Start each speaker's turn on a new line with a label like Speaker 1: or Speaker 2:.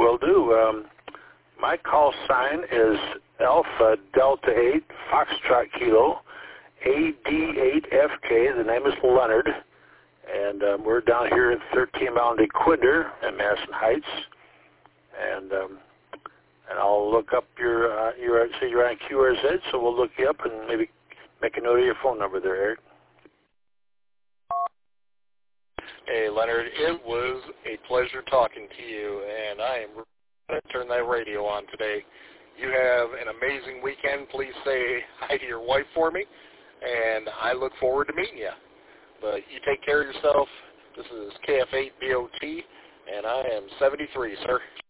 Speaker 1: will do. My call sign is Alpha Delta 8 Foxtrot Kilo AD8FK. The name is Leonard, and we're down here at 13 Mile and Dequindre in Madison Heights. And I'll look up your say you're on QRZ, so we'll look you up and maybe make a note of your phone number there, Eric.
Speaker 2: Hey, Leonard, it was a pleasure talking to you, and I am going to turn that radio on today. You have an amazing weekend. Please say hi to your wife for me, and I look forward to meeting you. But you take care of yourself. This is KF8BOT, and I am 73, sir.